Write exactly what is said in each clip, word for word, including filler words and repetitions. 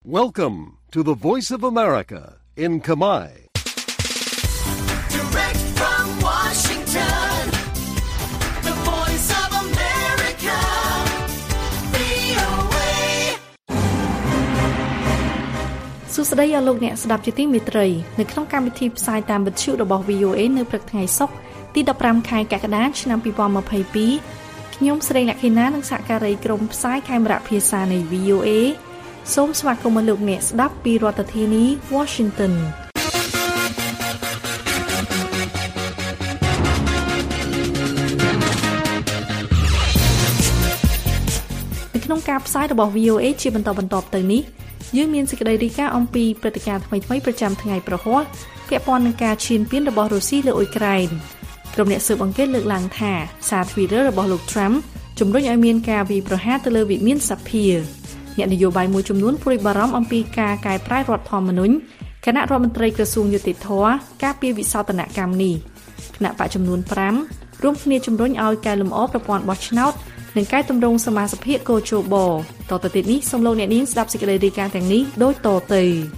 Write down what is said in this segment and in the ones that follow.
Welcome to the Voice of America in Khmer. Direct from Washington, the Voice of America, វី អូ เอសួស្តីអស់លោកអ្នកស្ដាប់ជាទីមេត្រីនៅក្នុងកម្មវិធីផ្សាយតាមវិទ្យុរបស់ វី អូ เอ នៅព្រឹកថ្ងៃសុក្រទីដប់ប្រាំខែកក្កដាឆ្នាំពីរពាន់ម្ភៃពីរខ្ញុំស្រីលក្ខិណានិងសហការីក្រុមផ្សាយខេមរៈភាសានៃ វី អូ เอ សូមស្វាគមន៍លោកអ្នកស្ដាប់ពីរដ្ឋធានី Washington នៅក្នុងការផ្សាយរបស់ វី អូ เอ ជាបន្តបន្ទាប់ទៅនេះយើងមានសេចក្តីរាយការណ៍អំពីព្រឹត្តិការណ៍ថ្មីៗប្រចាំថ្ងៃប្រហ័សពាក់ព័ន្ធនឹងការឈានពានរបស់រុស្ស៊ីលើអ៊ុយក្រែនក្រុមអ្នកស៊ើបអង្កេតលើកឡើងថាសារ Twitter របស់លោក Trump ជំរុញឲ្យមានការវាយប្រហារទៅលើវិមានសភាអ្នកនយោបាយមួយចំនួនព្រួយបារម្ភអំពីការកែប្រែរដ្ឋធម្មនុញ្ញគណៈរដ្ឋមន្ត្រីក្រសួងយុតិធធម៌ការពារវិសោធនកម្មនេះគណៈបកចំនួនប្រាំរួមគ្នាជំរុញឲ្យកែលម្អប្រព័ន្ធបោះឆ្នោតនិងកែតម្រង់សមាជិកកោជបតទៅទៀតនេះសូមលោកអ្នកនាងស្ដាប់សេចក្តីរាយការណ៍ទាំងនេះដូចតទៅ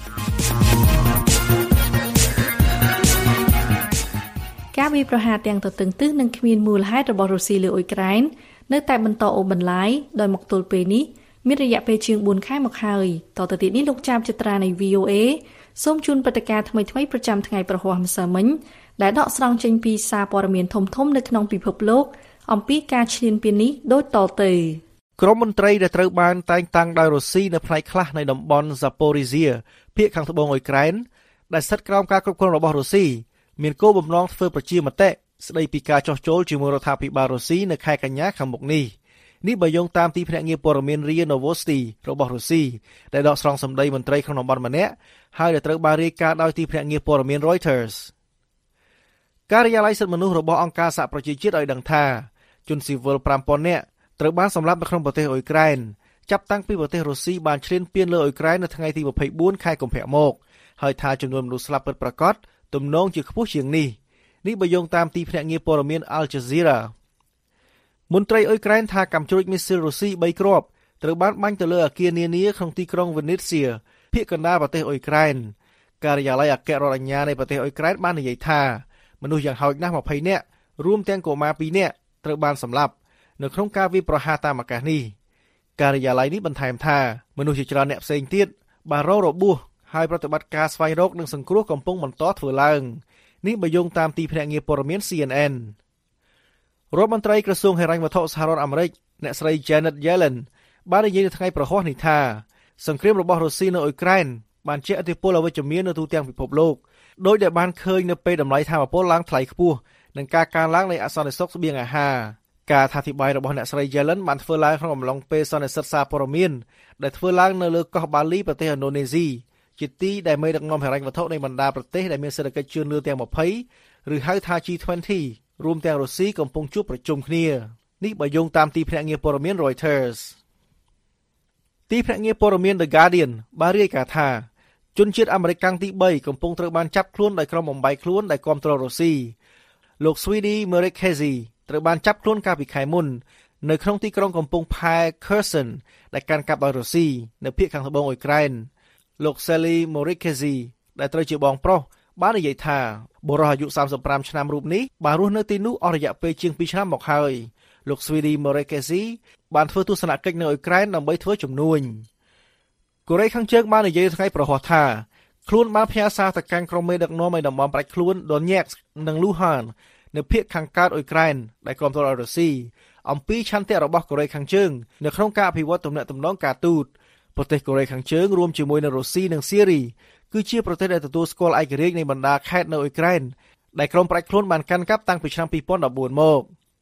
ការវាយប្រហារទាំងទទឹងទឹះនិងគ្មានមូលហេតុរបស់រុស្ស៊ីលើអ៊ុយក្រែននៅតែបន្តអូសបន្លាយដោយមកទល់ពេលនេះមានរយៈពេលជាងបួនខែមកហើយតទៅទៀតនេះលោកចាមចត្រានៃ វី អូ เอ សូមជូនព្រឹត្តិការណ៍ថ្មីៗប្រចាំថ្ងៃប្រហ័សម្សិលមិញដែលដកស្រង់ចេញពីសារព័ត៌មានធំៗនៅក្នុងពិភពលោកអំពីការឈ្លានពាននេះដូចតទៅក្រុមមន្ត្រីដែលត្រូវបានតែងតាំងដោយរុស្ស៊ីនៅផ្នែកខ្លះនៃតំបន់ Zaporizhia ភាគខាងត្បូងអ៊ុយក្រែនដែលស្ថិតក្រោមការគ្រប់គ្រងរបស់រុស្ស៊ីមានគោលបំណងធ្វើប្រជាមតិស្ដីពីការចោះចូលជាមួយរដ្ឋាភិបាលរុស្ស៊ីនៅខែកញ្ញាខាងមុខនេះនេះបើយោងតាមទីភ្នាក់ងារព័ត៌មាន RIA Novosti របស់រុស្ស៊ីដែលដកស្រង់សម្ដីមន្ត្រីក្នុងតំបន់ម្នាក់ហើយដែលត្រូវបានរាយការណ៍ដោយទីភ្នាក់ងារព័ត៌មាន Reuters ការិយាល័យសិទ្ធិមនុស្សរបស់អង្គការសហប្រជាជាតិឲ្យដឹងថាជនស៊ីវិលប្រាំពាន់នាក់ត្រូវបានសម្លាប់នៅក្នុងប្រទេសអ៊ុយក្រែនចាប់តាំងពីប្រទេសរុស្ស៊ីបានឈ្លានពានលើអ៊ុយក្រែននៅថ្ងៃទីម្ភៃបួនខែកុម្ភៈមកហើយថាចំនួនមនុស្សស្លាប់ពិតប្រាកដទំនងជាខ្ពស់ជាងនេះនេះបើយោងតាមទីភ្នាក់ងារព័ត៌មាន Al Jazeera មន្ត្រីអ៊ុយក្រែនថាកាំជ្រួចមីស៊ីលរុស្ស៊ីបីគ្រាប់ត្រូវបានបាញ់ទៅលើអគារនានាក្នុងទីក្រុង Vinnytsia ភាគកណ្ដាលប្រទេសអ៊ុយក្រែនការិយាល័យអគ្គរដ្ឋអាជ្ញានៃប្រទេសអ៊ុយក្រែនបាននិយាយថាមនុស្សយ៉ាងហោចណាស់ម្ភៃនាក់រួមទាំងកុមារពីរនាក់ត្រូវបានសម្លាប់នៅក្នុងការវាយប្រហារតាមអាកាសនេះការិយាល័យនេះបន្ថែមថាមនុស្សជាច្រើនអ្នកផ្សេងទៀតបានរងរបួសហើយប្រតិបត្តិការស្វែងរកនិងសង្គ្រោះកំពុងបន្តធ្វើឡើងនេះបើយោងតាមទីភ្នាក់ងារព័ត៌មាន ซี เอ็น เอ็น រដ្ឋមន្ត្រីក្រសួងហិរញ្ញវត្ថុសហរដ្ឋអាមេរិកអ្នកស្រី Janet Yellen បាននិយាយនៅថ្ងៃប្រហ័សនេះថាសង្គ្រាមរបស់រុស្ស៊ីនៅអ៊ុយក្រែនបានជះឥទ្ធិពលអវិជ្ជមាននៅទូទាំងពិភពលោកដោយដែលបានឃើញនៅពេលតម្លៃថាមពលឡើងថ្លៃខ្ពស់និងការកើនឡើងនៃអសន្តិសុខស្បៀងអាហារការអធិប្បាយរបស់អ្នកស្រី Yellen បានធ្វើឡើងក្នុងអំឡុងពេលសន្និសីទសារព័ត៌មានដែលធ្វើឡើងនៅលើកោះបាលីប្រទេសឥណ្ឌូនេស៊ីជាទីដែលមេដឹកនាំហិរញ្ញវត្ថុនៃបណ្ដាប្រទេសដែលមានសេដ្ឋកិច្ចជឿនលឿនទាំងម្ភៃឬហៅថា G ยี่สิบ រួមទាំងរុស្ស៊ីកំពុងជួបប្រជុំគ្នានេះបើយោងតាមទីភ្នាក់ងារព័ត៌មាន Reuters ទីភ្នាក់ងារព័ត៌មាន The Guardian បានរាយការណ៍ថាជនជាតិអាមេរិកកាំងទីបីកំពុងត្រូវបានចាប់ខ្លួនដោយក្រុមបំបីខ្លួនដែលគាំទ្ររុស្ស៊ីលោក Swedy Murikezi ត្រូវបានចាប់ខ្លួនកាលពីខែមុននៅក្នុងទីក្រុងកំពង់ផែ Kherson ដែលកាន់កាប់ដោយរុស្ស៊ីនៅភាគខាងត្បូងអ៊ុយក្រែនលោក Swedy Murikezi ដែលត្រូវជាបងប្រុសបាននិយាយថាបុរសអាយុសាមសិបប្រាំឆ្នាំរូបនេះបានរស់នៅទីនោះអស់រយៈពេលជាងពីរឆ្នាំមកហើយលោក Swedy Murikezi បានធ្វើទស្សនកិច្ចនៅអ៊ុយក្រែនដើម្បីធ្វើជំនួញកូរ៉េខាងជើងបាននិយាយថ្ងៃប្រហ័សថាខ្លួនបានផ្ញើសារទៅកាន់ក្រុមមេដឹកនាំនៃតំបន់ផ្ដាច់ខ្លួន Donetsk និង Luhansk នៅភាគខាងកើតអ៊ុយក្រែនដែលគាំទ្រដោយរុស្ស៊ីអំពីឆន្ទៈរបស់កូរ៉េខាងជើងនៅក្នុងការអភិវឌ្ឍទំនាក់ទំនងការទូតប្រទេសកូរ៉េខាងជើងរួមជាមួយនឹងរុស្ស៊ីនិងសៀរីគឺជាប្រទេសដែលទទួលស្គាល់ឯករាជ្យនៃបណ្ដាខេត្តនៅអ៊ុយក្រែនដែលក្រុមផ្ដាច់ខ្លួនបានកាន់កាប់តាំងពីឆ្នាំពីរពាន់ដប់បួនមក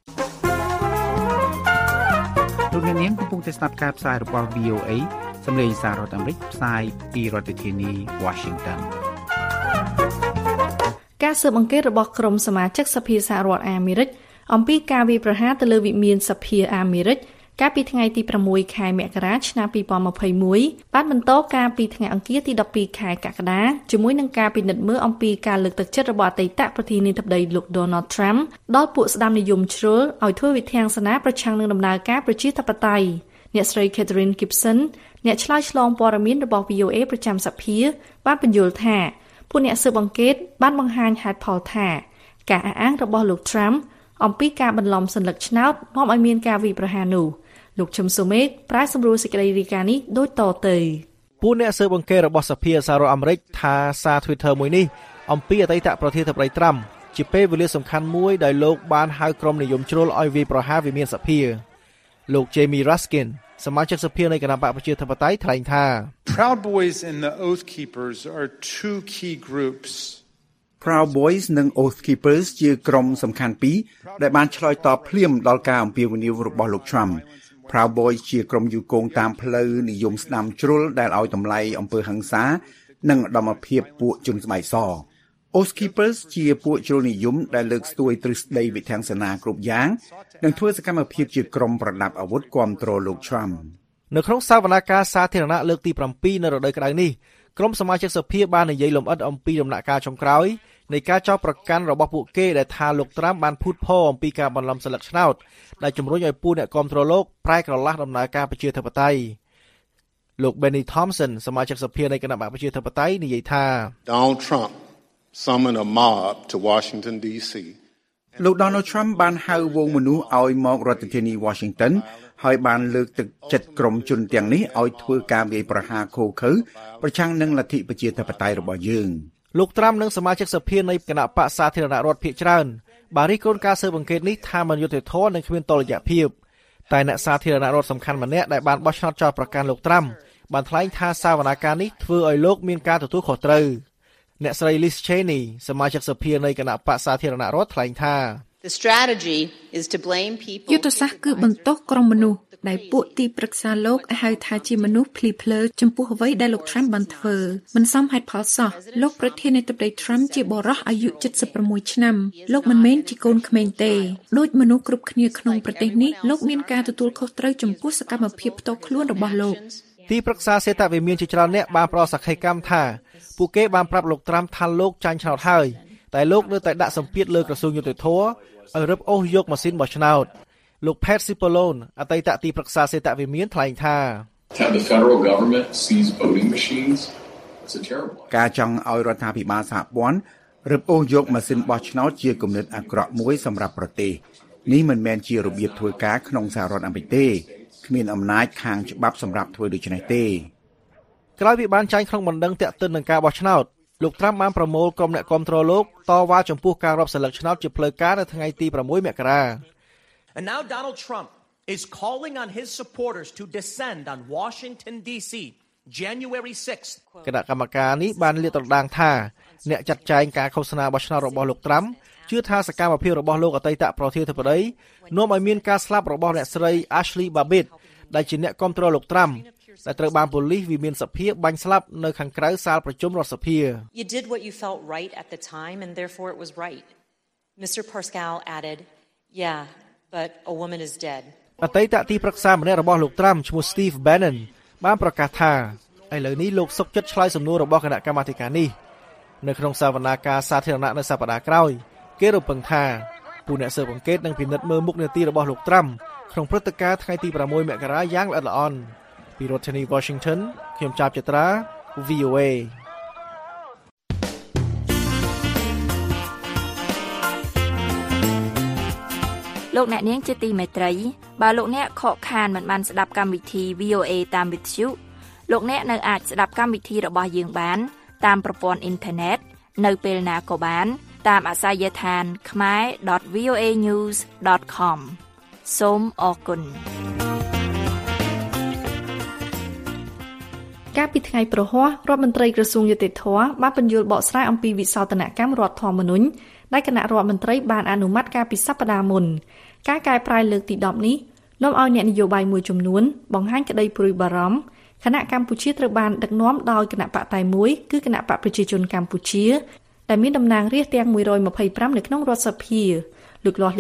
លោកអ្នកនាងកំពុងតែស្ដាប់ការផ្សាយរបស់ វី អូ เอ សម្លេងសាររដ្ឋអាមេរិកផ្សាយពីរដ្ឋធានី Washington ការស៊ើបអង្កេតរបស់ក្រុមសមាជិកសភាសហរដ្ឋអាមេរិកអំពីការវាយប្រហារទៅលើវិមានសភាអាមេរិកកាលពីថ្ងៃទីប្រាំមួយខែមករាឆ្នាំពីរពាន់ម្ភៃមួយបានបន្តការពីថ្ងៃអង្គារទីដប់ពីរខែកក្កដាជាមួយនឹងការពិនិត្យមើលអំពីការលើកទឹកចិត្តរបស់អតីតប្រធានាធិបតីលោក Donald Trump ដល់ពួកស្ដាំនិយមជ្រុលឲ្យធ្វើវិធានការប្រឆាំងនឹងដំណើរការប្រជាធិបតេយ្យអ្នកស្រី Catherine Gibson អ្នកឆ្លើយឆ្លងព័ត៌មានរបស់ វី អូ អេ ប្រចាំសភាបានបញ្យល់ថាពួកអ្នកស៊ើបអង្កេតបានបង្ហាញហេតុផលថាការអះអាងរបស់លោក Trump អំពីការបន្លំសន្លឹកឆ្នោតនាំឲ្យមានការវាយប្រហារនោះលោកឈឹមសូមេកប្រាយសម្រួលសេចក្តីរាយការណ៍នេះដូចតទៅពួកអ្នកស៊ើបអង្កេតរបស់សភាសហរដ្ឋអាមេរិកថាសារ Twitter មួយនេះអំពីអតីតប្រធានាធិបតី Trump ជាពេលវេលាសំខាន់មួយដោយលោកបានហៅក្រុមនិយមជ្រុលឲ្យវាយប្រហារវិមានសភាលោក Jamie Raskin សមាជិកសភានៃគណៈបកប្រជាធិបតេយ្យថ្លែងថា Proud Boys and the Oath Keepers are two key groups. Proud Boys និង Oath Keepers ជាក្រុមសំខាន់ពីរដែលបានឆ្លើយតបភ្លាមដល់ការអំពាវនាវរបស់លោក Trump. Proud Boys ជាក្រុមយូរគងតាមផ្លូវនិយមស្ដាំជ្រុលដែលឲ្យតម្លៃអំពើហិង្សានិងឧត្តមភាពពួកជនស្បែកស Oath Keepers ជាពួកជ្រុលនិយមដែលលើកស្ទួយទ្រឹស្ដីវិធានសេនាគ្រប់យ៉ាងនិងធ្វើសកម្មភាពជាក្រុមប្រដាប់អាវុធគាំទ្រលោក Trump នៅក្នុងសវនកម្មសាធារណៈលើកទី7នៅរដូវក្តៅនេះក្រុមសមាជិកសភាបាននិយាយលម្អិតអំពីដំណាក់កាលចុងក្រោយនៃការចោទប្រកាន់របស់ពួកគេដែលថាលោក Trump បានភូតភរអំពីការបន្លំសន្លឹកឆ្នោតដែលជំរុញឲ្យពួកអ្នកគាំទ្រលោកប្រែក្រឡាស់ដំណើរការប្រជាធិបតេយ្យលោក Benny Thompson សមាជិកសភានៃគណៈបកប្រជាធិបតេយ្យនិយាយថា Donald Trump summoned a mob to Washington ឌី ซีលោក Donald Trump បានហៅវងមនុស្សឲ្យមករដ្ឋធានី Washington ហើយបានលើកទឹកចិត្តក្រុមជនទាំងនេះឲ្យធ្វើការវាយប្រហារឃោរឃៅប្រឆាំងនឹងលទ្ធិប្រជាធិបតេយ្យរបស់យើងលោក Trump និងសមាជិកសភានៃគណៈបកសាធារណរដ្ឋភាគច្រើនបានរិះគន់ការស៊ើបអង្កេតនេះថាមិនយុត្តិធម៌និងគ្មានតុល្យភាពតែអ្នកសាធារណរដ្ឋសំខាន់ម្នាក់ដែលបានបោះឆ្នោតចោទប្រកាន់លោក Trump បានថ្លែងថាសវនកម្មនេះធ្វើឲ្យលោកមានការទទួលខុសត្រូវអ្នកស្រី Liz Cheney សមាជិកសភានៃគណៈបកសាធារណរដ្ឋថ្លែងថា The strategy is to blame people យុទ្ធសាស្ត្រគឺបន្ទោសក្រុមមនុស្សដែលពួកទីប្រឹក្សាលោកហៅថាជាមនុស្សភ្លីភ្លើចំពោះអ្វីដែលលោក Trump បានធ្វើមិនសមហេតុផលសោះលោកប្រធានាធិបតី Trump ជាបុរសអាយុเจ็ดสิบหกឆ្នាំលោកមិនមែនជាកូនក្មេងទេដូចមនុស្សគ្រប់គ្នាក្នុងប្រទេសនេះលោកមានការទទួលខុសត្រូវចំពោះសកម្មភាពផ្ទាល់ខ្លួនរបស់លោកទីប្រឹក្សាសេដ្ឋវិមានជាច្រើនអ្នកបានប្រកាសសក្ខីកម្មថាពួកគេបានប្រាប់លោក Trump ថាលោកចាញ់ឆ្នោតហើយតែលោកនៅតែដាក់សម្ពាធលើក្រសួងយុតិធធម៌ឲ្យរឹបអូសយកម៉ាស៊ីនបោះឆ្នោតលោក Pat Cipollone អតីតទីប្រឹក្សាសេដ្ឋវិមានថ្លែងថា The federal government sees voting machines. It's a terrible. ការចង់ឲ្យរដ្ឋាភិបាលសហព័ន្ធរឹបអូសយកម៉ាស៊ីនបោះឆ្នោតជាគំនិតអាក្រក់មួយសម្រាប់ប្រទេសនេះមិនមែនជារបៀបធ្វើការក្នុងសហរដ្ឋអាមេរិកទេគ្មានអំណាចខាងច្បាប់សម្រាប់ធ្វើដូច្នេះទេក្រោយពីបានចាញ់ក្នុងបណ្ដឹងតាក់ទិននឹងការបោះឆ្នោតលោក Trump បានប្រមូលក្រុមអ្នកគាំទ្រលោកតវ៉ាចំពោះការរាប់សន្លឹកឆ្នោតជាផ្លូវការនៅថ្ងៃទី6មករា And now Donald Trump is calling on his supporters to descend on Washington ឌី ซี January sixth គណៈកម្មការនេះបានលាតត្រដាងថាអ្នកចាត់ចែងការឃោសនាបោះឆ្នោតរបស់លោក Trump ជឿថាសកម្មភាពរបស់លោកអតីតប្រធានាធិបតីនាំឲ្យមានការស្លាប់របស់អ្នកស្រី Ashley Babbitt ដែលជាអ្នកគាំទ្រលោក Trump ដែលត្រូវបានប៉ូលីសវិមានសភាបាញ់ស្លាប់នៅខាងក្រៅសាលប្រជុំរដ្ឋសភា You did what you felt right at the time and therefore it was right. Mister Pascal added, "Yeah, but a woman is dead." អតីតទីប្រឹក្សាម្នាក់របស់លោក Trump ឈ្មោះ Steve Bannon បានប្រកាសថាឥឡូវនេះលោកសុខចិត្តឆ្លើយសំណួររបស់គណៈកម្មាធិការនេះនៅក្នុងសវនាការសាធារណៈនៅសប្តាហ៍ក្រោយគេរំពឹងថាពួកអ្នកស៊ើបអង្កេតនឹងពិនិត្យមើលមុខនីតិរបស់លោក Trump ក្នុងព្រឹត្តិការណ៍ថ្ងៃទី6មករាយ៉ាងល្អិតល្អន់ពីរដ្ឋធានី Washington ខ្ញុំចាប់ចត្រា វី អូ เอលោកអ្នកនាងជាទីមេត្រីបើលោកអ្នកខកខានមិនបានស្ដាប់កម្មវិធី វី អូ เอ តាមវិទ្យុលោកអ្នកនៅអាចស្ដាប់កម្មវិធីរបស់យើងបានតាមប្រព័ន្ធអ៊ីនធឺណិតនៅពេលណាក៏បានតាមអាសយដ្ឋាន ខមែរ ដត វី អូ เอ ញូស ដត ខម សូមអរគុណកាលពីថ្ងៃប្រហ័សរដ្ឋមន្ត្រីក្រសួងយុតិធធម៌បានបញ្យល់បកស្រាយអំពីវិសោធនកម្មរដ្ឋធម្មនុញ្ញដែលគណៈរដ្ឋមន្ត្រីបានអនុម័តកាលពីសប្តាហ៍មុនការកែប្រែលើកទីដប់នេះនាំឲ្យអ្នកនយោបាយមួយចំនួនបង្ហាញក្តីព្រួយបារម្ភគណៈកម្ពុជាត្រូវបានដឹកនាំដោយគណៈបកតែមួយគឺគណៈបកប្រជាជនកម្ពុជាដែលមានតំណាងរាស្ត្រទាំងមួយរយម្ភៃប្រាំនៅក្នុងរដ្ឋសភាលោកលាស់លីបលីប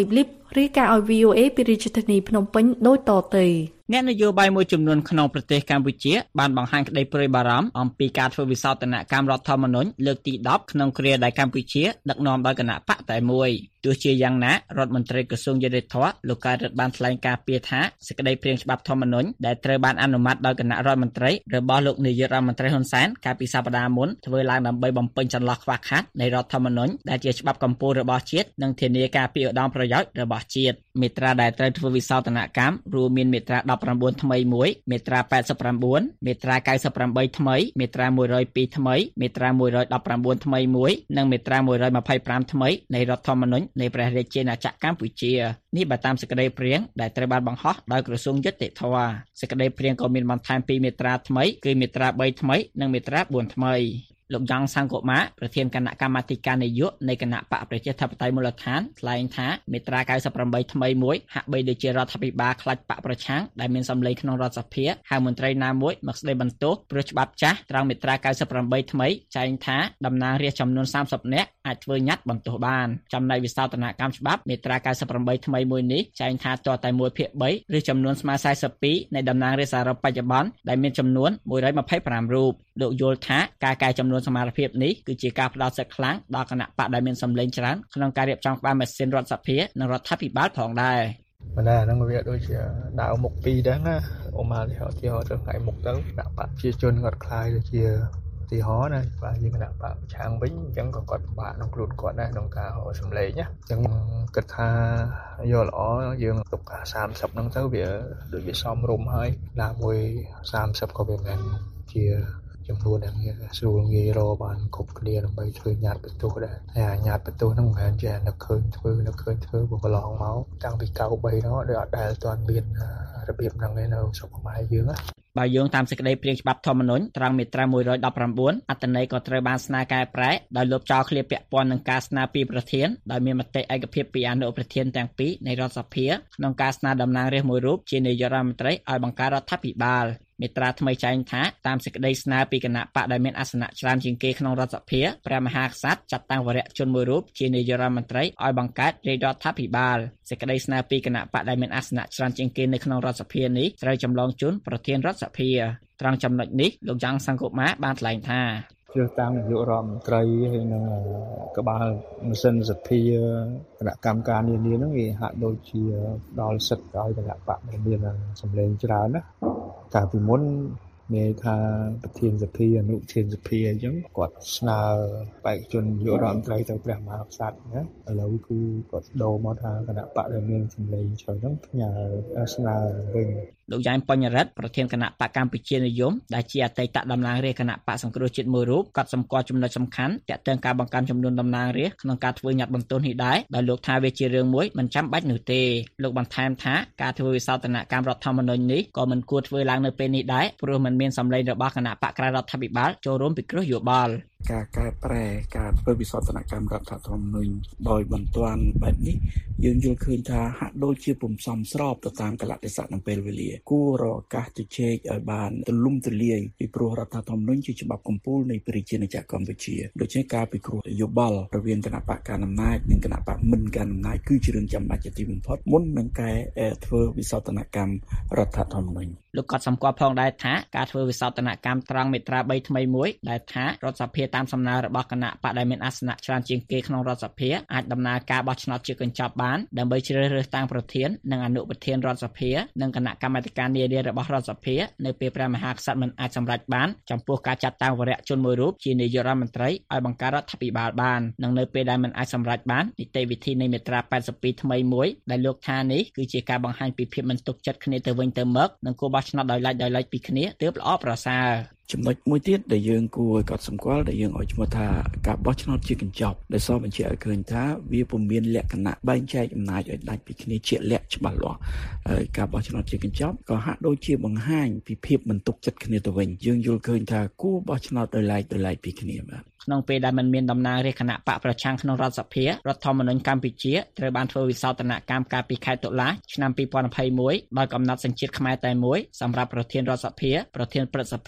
រាយការណ៍ឲ្យ วี អូ เอ ពីរាជធានីភ្នំពេញដូចតទៅអ្នកនយោបាយមួយចំនួនក្នុងប្រទេសកម្ពុជាបានបង្ហាញក្តីព្រួយបារម្ភអំពីការធ្វើវិសោធនកម្មរដ្ឋធម្មនុញ្ញលើកទីដប់ក្នុងគ្រាដែលកម្ពុជាដឹកនាំដោយគណៈបកតែមួយទោះជាយ៉ាងណារដ្ឋមន្ត្រីក្រសួងយុតិធម៌លោកកែរិទ្ធបានថ្លែងការពីថាសេចក្តីព្រាងច្បាប់ធម្មនុញ្ញដែលត្រូវបានអនុម័តដោយគណៈរដ្ឋមន្ត្រីរបស់លោកនាយករដ្ឋមន្ត្រីហ៊ុនសែនកាលពីសប្តាហ៍មុនធ្វើឡើងដើម្បីបំពេញចន្លោះខ្វះខាតនៃរដ្ឋធម្មនុញ្ញដែលជាច្បាប់កម្ពុជារបស់ជាតិនិងធានាការពារឧត្តមប្រយោជន៍របស់ជាតិមាត្រាដែលត្រូវធ្វើវិសោធនកម្មរួមមានមាត្រាដប់ប្រាំបួនថ្មីមួយមាត្រាแปดสิบเก้าមាត្រាเก้าสิบแปดថ្មីមាត្រាមួយរយtwoថ្មីមាត្រាមួយរយដប់ប្រាំបួនថ្មីមួយនិងមាត្រាមួយរយยี่สิบห้าថ្មីនៃរដ្ឋធម្មនុញ្ញនៃព្រះរាជាណាចក្រកម្ពុជានេះបើតាមសេចក្តីព្រាងដែលត្រូវបានបង្ហោះដោយក្រសួងយុតិធម៌សេចក្តីព្រាងក៏មានបន្ថែមពីរមាត្រាថ្មីគឺមាត្រាបីថ្មីនិងមាត្រាបួនថ្មីលោកយ៉ងសង្គមាប្រធានគណៈកម្មាធិការនយោបាយនៃគណៈបកប្រជាធិបតេយ្យមូលដ្ឋានថ្លែងថាមាត្រាเก้าสิบแปดថ្មីមួយហាក់បីដូចជារដ្ឋាភិបាលខ្លាចបកប្រឆាំងដែលមានសម្លេងក្នុងរដ្ឋសភាហើយមន្ត្រីណាមួយមកស្ដីបន្ទោសព្រោះច្បាប់ចាស់ត្រង់មាត្រាเก้าสิบแปดថ្មីចែងថាតំណាងរាស្ត្រចំនួនសាមសិបនាក់អាចធ្វើញត្តិបន្ទោសបានចំណែកវិសោធនកម្មច្បាប់មាត្រាเก้าสิบแปดថ្មីមួយនេះចែងថាទាល់តែមួយភាគបីឬចំនួនស្មើสี่สิบtwoនៃតំណាងរាស្ត្រសរុបបច្ចុប្បន្នដែលមានចំនួនមួយរយยี่สิบห้าរូបលោកយល់ថាការកែចំនួនសមត្ថភាពនេះគឺជាការផ្ដល់សិទ្ធិខ្លាំងដល់គណៈបកដែលមានសម្លេងច្រើនក្នុងការរៀបចំក្បាលម៉ាស៊ីនរដ្ឋសភានិងរដ្ឋាភិបាលផងដែរបណ្ដាហ្នឹងវាដូចជាដៅមុខពីរដែរណាអូម៉ាលីហោទីហោទៅថ្ងៃមុខទៅគណៈបកជាជនគាត់ខ្លាយទៅជាទីហោណាបាទជាគណៈបកប្រឆាំងវិញអញ្ចឹងក៏គាត់ពិបាកក្នុងខ្លួនគាត់ដែរក្នុងការសម្លេងណាអញ្ចឹងគិតថាយកល្អយើងទុកសាមសិបហ្នឹងទៅវាដូចវាសមរម្យហើយណាមួយសាមសិបក៏វាមិនជាចំនួនដែលស្រួលងាយរកបានគ្រប់គ្នាដើម្បីធ្វើញត្តិបន្ទោសដែរហើយអាញត្តិបន្ទោសហ្នឹងមិនមែនជានឹកឃើញធ្វើនឹកឃើញធ្វើកន្លងមកតាំងពីเก้าสิบสามនោះដូចអត់ដែលទាន់មានរបៀបហ្នឹងឯនៅស្រុកខ្មែរយើងណាបើយោងតាមសេចក្តីព្រាងច្បាប់ធម្មនុញ្ញត្រង់មាត្រាមួយរយដប់ប្រាំបួនអត្ថន័យក៏ត្រូវបានស្នើកែប្រែដោយលុបចោលឃ្លាពាក់ព័ន្ធនឹងការស្នើពីប្រធានដោយមានមតិឯកភាពពីអនុប្រធានទាំងពីរនៃរដ្ឋសភាក្នុងការស្នើតំណាងរាស្ត្រមួយរូបជានាយករដ្ឋមន្ត្រីឲ្យបង្កើតរដ្ឋាភិបាលមាត្រាថ្មីចែងថាតាមសេចក្តីស្នើពីគណៈបកដែលមានអាសនៈច្រើនជាងគេក្នុងរដ្ឋសភាព្រះមហាក្សត្រចាត់តាំងវរៈជនមួយរូបជានាយករដ្ឋមន្ត្រីឲ្យបង្កើតរាជរដ្ឋាភិបាលសេចក្តីស្នើពីគណៈបកដែលមានអាសនៈច្រើនជាងគេនៅក្នុងរដ្ឋសភានេះត្រូវចម្លងជូនប្រធានរដ្ឋសភាត្រង់ចំណុចនេះលោកយ៉ងសង្គមាបានថ្លែងថាជ្រើសតាំងនាយករដ្ឋមន្ត្រីហើយនឹងក្បាលម៉ាស៊ីនសភាគណៈកម្មការនានាហ្នឹងវាហាក់ដូចជាដល់សិទ្ធិឲ្យគណៈបកដែលមានសម្លេងច្រើនណាកាលពីមុនមានថាប្រធានសភាអនុប្រធានសភាអញ្ចឹងគាត់ស្នើបេក្ខជននាយករដ្ឋមន្ត្រីទៅព្រះមហាក្សត្រណាឥឡូវគឺគាត់ដូរមកថាគណៈបកដែលមានសម្លេងច្រើនហ្នឹងផ្ញើស្នើវិញលោកយ៉ែមបញ្ញរិទ្ធប្រធានគណៈបកកម្ពុជានិយមដែលជាអតីតតំណាងរាស្ត្រគណៈបកសង្គ្រោះជាតិមួយរូបក៏សម្គាល់ចំណុចសំខាន់ទាក់ទងការបង្កើនចំនួនតំណាងរាស្ត្រក្នុងការធ្វើញត្តិបន្ទោសនេះដែរដោយលោកថាវាជារឿងមួយមិនចាំបាច់នោះទេលោកបន្ថែមថាការធ្វើវិសោធនកម្មរដ្ឋធម្មនុញ្ញនេះក៏មិនគួរធ្វើឡើងនៅពេលនេះដែរព្រោះมันមានសម្លេងរបស់គណៈបកក្រៅរដ្ឋាភិបាលចូលរួមពិគ្រោះយោបល់ការកែប្រែការធ្វើវិសោធនកម្មរដ្ឋធម្មនុញ្ញដោយបន្ទាន់បែបនេះយើងយល់ឃើញថាហាក់ដូចជាពុំសមស្របទៅតាមកលៈទេសៈនិងពេលវេលាគួររកឱកាសជជែកឲ្យបានទូលំទូលាយពីព្រោះរដ្ឋធម្មនុញ្ញជាច្បាប់កំពូលនៃប្រជាជាតិកម្ពុជាដូច្នេះការពិគ្រោះយោបល់រវាងគណៈបកកណ្ដាលអំណាចនិងគណៈបកមិនកណ្ដាលអំណាចគឺជារឿងចាំបាច់ជាទីបំផុតមុននឹងកែធ្វើវិសោធនកម្មរដ្ឋធម្មនុញ្ញលោកក៏សម្គាល់ផងដែរថាការធ្វើវិសោធនកម្មត្រង់មាត្រាបីថ្មីមួយដែលថារដ្ឋសភាតាមសំណើរបស់គណៈបកដែលមានអាសនៈច្រើនជាងគេក្នុងរដ្ឋសភាអាចដំណើរការបោះឆ្នោតជាកញ្ចប់បានដើម្បីជ្រើសរើសតាំងប្រធាននិងអនុប្រធានរដ្ឋសភានិងគណៈកម្មាធិការនានារបស់រដ្ឋសភានៅពេលព្រះមហាក្សត្រមិនអាចសម្រេចបានចំពោះការចាត់តាំងវរៈជនមួយរូបជានាយករដ្ឋមន្ត្រីឲ្យបង្កើតរដ្ឋាភិបាលបាននិងនៅពេលដែលមិនអាចសម្រេចបាននីតិវិធីនៃមាត្រាแปดสิบtwoថ្មីមួយដែលលោកថានេះគឺជាការបង្ហាញពីភាពមិនទុកចិត្តគ្នាទៅវិញទៅមកនិងគួរបោះឆ្នោតដោយឡែកដោយឡែកពីគ្នាទើបល្អប្រសើរចំណុចមួយទៀតដែលយើងគួរឲ្យកត់សម្គាល់ដែលយើងឲ្យឈ្មោះថាការបោះឆ្នោតជាកញ្ចប់ដែលសបញ្ជាក់ឲ្យឃើញថាវាពុំមានលក្ខណៈបែងចែកអំណាចឲ្យដាច់ពីគ្នាជាក់លាក់ច្បាស់លាស់ហើយការបោះឆ្នោតជាកញ្ចប់ក៏ហាក់ដូចជាបង្ហាញពីភាពមិនទុកចិត្តគ្នាទៅវិញយើងយល់ឃើញថាគួរបោះឆ្នោតដោយឡែកដោយឡែកពីគ្នាបាទក្នុងពេលដែលมันមានតំណាងរាស្ត្រគណៈបកប្រឆាំងក្នុងរដ្ឋសភារដ្ឋធម្មនុញ្ញកម្ពុជាត្រូវបានធ្វើវិសោធនកម្មកាលពីខែតុលាឆ្នាំពីរពាន់ยี่สิบเอ็ดដោយកំណត់សញ្ជាតិខ្មែរតែមួយសម្រាប់ប្រធានរដ្ឋសភាប្រធានព្រឹទ្ធសភានា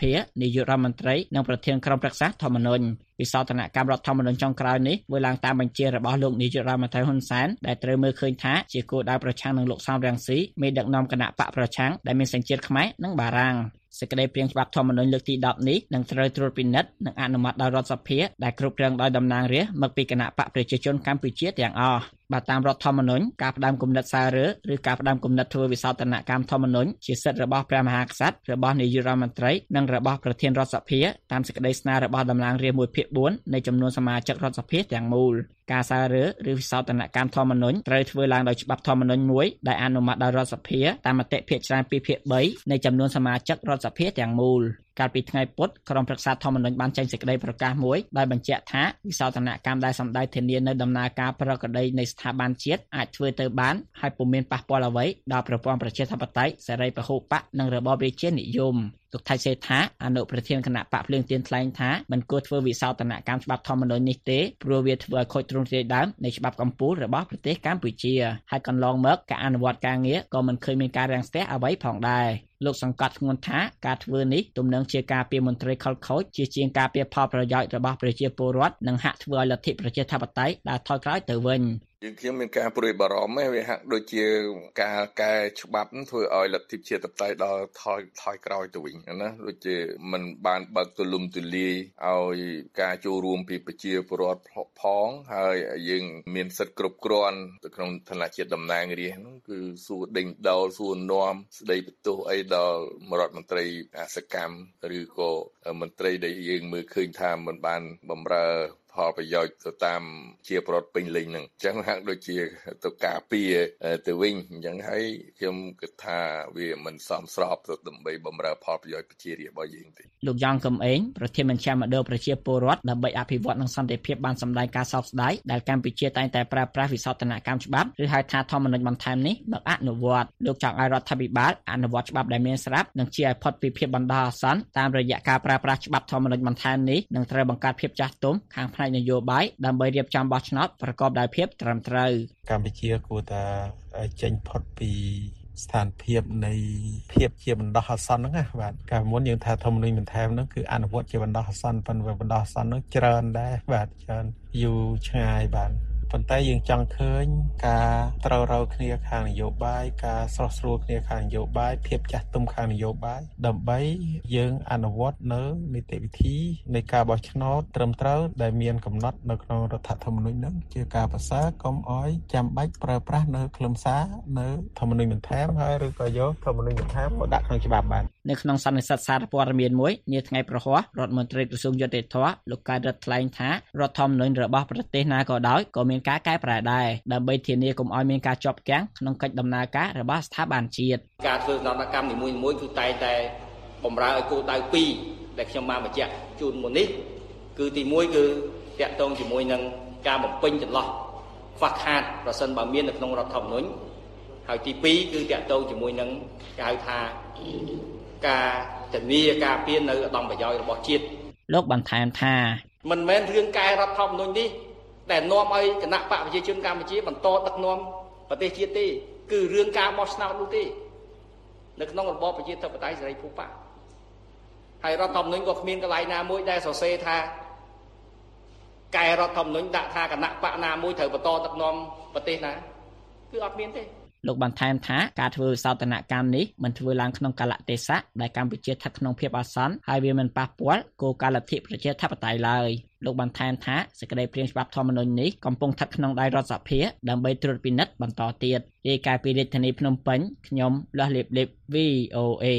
នាយករដ្ឋមន្ត្រីនិងប្រធានក្រុមប្រឹក្សាធម្មនុញ្ញវិសោធនកម្មរដ្ឋធម្មនុញ្ញចុងក្រោយនេះធ្វើឡើងតាមបញ្ជារបស់លោកនាយករដ្ឋមន្ត្រីហ៊ុនសែនដែលត្រូវមើលឃើញថាជាគោលដៅប្រឆាំងនឹងលោកសំរងស៊ីមេដឹកនាំគណៈបកប្រឆាំងដែលមានសញ្ជាតិខ្មែរនិងបារាំងសេចក្តីព្រាងច្បាប់ធម្មនុញ្ញលើកទីដប់នេះនឹងត្រូវត្រួតពិនិត្យនិងអនុម័តដោយរដ្ឋសភាដែលគ្រប់គ្រងដោយតំណាងរាស្ត្រមកពីគណៈបកប្រជាជនកម្ពុជាទាំងអស់បើតាមរដ្ឋធម្មនុញ្ញការផ្ដាំគំនិតសាររើឬការផ្ដាំគំនិតធ្វើវិសោធនកម្មធម្មនុញ្ញជាសិទ្ធិរបស់ព្រះមហាក្សត្ររបស់នាយករដ្ឋមន្ត្រីនិងរបស់ប្រធានរដ្ឋសភាតាមសេចក្តីស្នើរបស់តំណាងរាស្ត្រមួយភាគបួននៃចំនួនសមាជិករដ្ឋសភាទាំងមូលការសាររើឬវិសោធនកម្មធម្មនុញ្ញត្រូវធ្វើឡើងដោយច្បាប់ធម្មនុញ្ញមួយដែលអនុម័តដោយរដ្ឋសភាតាមមតិភាគច្រើនពីរភាគបីនៃចំនួនសមាជិករដ្ឋសភាទាំងមូលកាលពីថ្ងៃពុធក្រុមប្រឹក្សាធម្មនុញ្ញបានចេញសេចក្តីប្រកាសមួយដោយបញ្ជាក់ថាវិសោធនកម្មដែលសម្ដៅធានានៅដំណើរការប្រក្រតីនៃស្ថាប័នជាតិអាចធ្វើទៅបានហើយពុំមានប៉ះពាល់អ្វីដល់ប្រព័ន្ធប្រជាធិបតេយ្យសេរីពហុបកនិងរបបរាជានិយមលោកថៃសេដ្ឋាអនុប្រធានគណៈបកភ្លើងទៀនថ្លែងថាមិនគួរធ្វើវិសោធនកម្មច្បាប់ធម្មនុញ្ញនេះទេព្រោះវាធ្វើឲ្យខូចទ្រង់ទ្រាយដើមនៃច្បាប់កម្ពុជារបស់ប្រទេសកម្ពុជាហើយកន្លងមកការអនុវត្តការងារក៏មិនឃើញមានការរាំងស្ទះអ្វីផងដែរលោកសង្កត់ធ្ងន់ថាការធ្វើនេះទំនឹងជាការពារមន្ត្រីខលខូចជាជាងការពារផលប្រយោជន៍របស់ប្រជាពលរដ្ឋនិងហាក់ធ្វើឲ្យលទ្ធិប្រជាធិបតេយ្យដើរថយក្រោយទៅវិញយើងខ្ញុំមានការព្រួយបារម្ភវាហាក់ដូចជាការកែច្បាប់ធ្វើឲ្យលទ្ធិប្រជាធិបតេយ្យដល់ថយថយក្រោយទៅវិញណាដូចជាมันបានបើកទូលំទូលាយឲ្យការចូលរួមពីប្រជាពលរដ្ឋផងហើយយើងមានសិទ្ធិគ្រប់គ្រាន់ទៅក្នុងឋានៈជាតំណាងរាស្ត្រហ្នឹងគឺសួរដេញដោលសួរនាំស្ដីបន្ទោសអីដល់រដ្ឋមន្ត្រីអាសកម្មឬក៏មន្ត្រីដែលយើងមើលឃើញថាមិនបានបម្រើផលប្រយោជន៍ទៅតាមជាប្រវត្តិពេញលេញហ្នឹងអញ្ចឹងហាក់ដូចជាទៅការពារទៅវិញអញ្ចឹងហើយខ្ញុំគិតថាវាមិនសមស្របទៅដើម្បីបម្រើផលប្រយោជន៍ប្រជារាស្ត្ររបស់យើងទេលោកយ៉ងកំឯងប្រធានមជ្ឈមណ្ឌលប្រជាពលរដ្ឋដើម្បីអភិវឌ្ឍនិងសន្តិភាពបានសម្ដែងការសោកស្ដាយដែលកម្ពុជាតែងតែប្រើប្រាស់វិសោធនកម្មច្បាប់ឬហៅថាធម្មនុញ្ញបន្ថែមនេះមកអនុវត្តលោកចង់ឲ្យរដ្ឋាភិបាលអនុវត្តច្បាប់ដែលមានស្រាប់និងជាឲ្យផុតពីភាពបណ្ដោះអាសន្នតាមរយៈការប្រើប្រាស់ច្បាប់ធម្មនុញ្ញបន្ថែមនេះនឹងត្រូវបង្កើតភាពចាស់ទុំខាងផ្នែកនយោបាយដើម្បីរៀបចំបោះឆ្នោតប្រកបដោយភាពត្រឹមត្រូវកម្ពុជាគួរតែចេញផុតពីស្ថានភាពនៃភាពជាបណ្ដោះអាសន្នហ្នឹងណាបាទកាលមុនយើងថាធម្មនុញ្ញបន្ថែមហ្នឹងគឺអនុវត្តជាបណ្ដោះអាសន្នប៉ុន្តែបណ្ដោះអាសន្នហ្នឹងច្រើនដែរបាទច្រើនយូរឆ្ងាយបាទប៉ុន្តែយើងចង់ឃើញការត្រូវរៅគ្នាខាងនយោបាយការស្រោះស្រួលគ្នាខាងនយោបាយភាពចាស់ទុំខាងនយោបាយដើម្បីយើងអនុវត្តនៅនីតិវិធីនៃការបោះឆ្នោតត្រឹមត្រូវដែលមានកំណត់នៅក្នុងរដ្ឋធម្មនុញ្ញហ្នឹងជាការប្រសើរកុំអោយចាំបាច់ប្រើប្រាស់នៅខ្លឹមសារនៅធម្មនុញ្ញបន្ថែមហើយឬក៏យកធម្មនុញ្ញបន្ថែមមកដាក់ក្នុងច្បាប់បាននៅក្នុងសន្និសីទសារព័ត៌មានមួយនាថ្ងៃប្រហ័សរដ្ឋមន្ត្រីក្រសួងយុតិធម៌លោកកែរិទ្ធថ្លែងថារដ្ឋធម្មនុញ្ញរបស់ប្រទេសណាក៏ដោយក៏មានការកែប្រែដែរដើម្បីធានាកុំឲ្យមានការជាប់គាំងក្នុងកិច្ចដំណើរការរបស់ស្ថាប័នជាតិការធ្វើដំណើរកម្មនីមួយៗគឺតែងតែបម្រើឲ្យគោលដៅពីរដែលខ្ញុំបានបញ្ជាក់ជូនមុននេះគឺទីមួយគឺតាក់ទងជាមួយនឹងការបំពេញចន្លោះខ្វះខាតប្រសិនបើមាននៅក្នុងរដ្ឋធម្មនុញ្ញហើយទីពីរគឺតាក់ទងជាមួយនឹងគេហៅថាការធានាការពារនៅឧត្តមប្រយោជន៍របស់ជាតិលោកបន្ថែមថាមិនមែនរឿងកែរដ្ឋធម្មនុញ្ញនេះដែលនាំឲ្យគណៈបកប្រជាជនកម្ពុជាបន្តដឹកនាំប្រទេសជាតិទេគឺរឿងការបោះឆ្នោតនោះទេនៅក្នុងរបបប្រជាធិបតេយ្យសេរីភូប៉ាហើយរដ្ឋធម្មនុញ្ញក៏គ្មានកន្លែងណាមួយដែលសរសេរថាកែរដ្ឋធម្មនុញ្ញដាក់ថាគណៈបកណាមួយត្រូវបន្តដឹកនាំប្រទេសណាគឺអត់មានទេលោកបន្ថែមថាការធ្វើវិសោធនកម្មនេះមិនធ្វើឡើងក្នុងកាលៈទេសៈដែលកម្ពុជាស្ថិតក្នុងភាពអាសន្នហើយវាមិនប៉ះពាល់គោលការណ៍លទ្ធិប្រជាធិបតេយ្យឡើយលោកបន្ថែមថាសេចក្តីព្រាងច្បាប់ធម្មនុញ្ញនេះកំពុងស្ថិតក្នុងដៃរដ្ឋសភាដើម្បីត្រួតពិនិត្យបន្តទៀតរាយការណ៍ពីរាជធានីភ្នំពេញខ្ញុំលាស់លៀបលៀប វី អូ អេ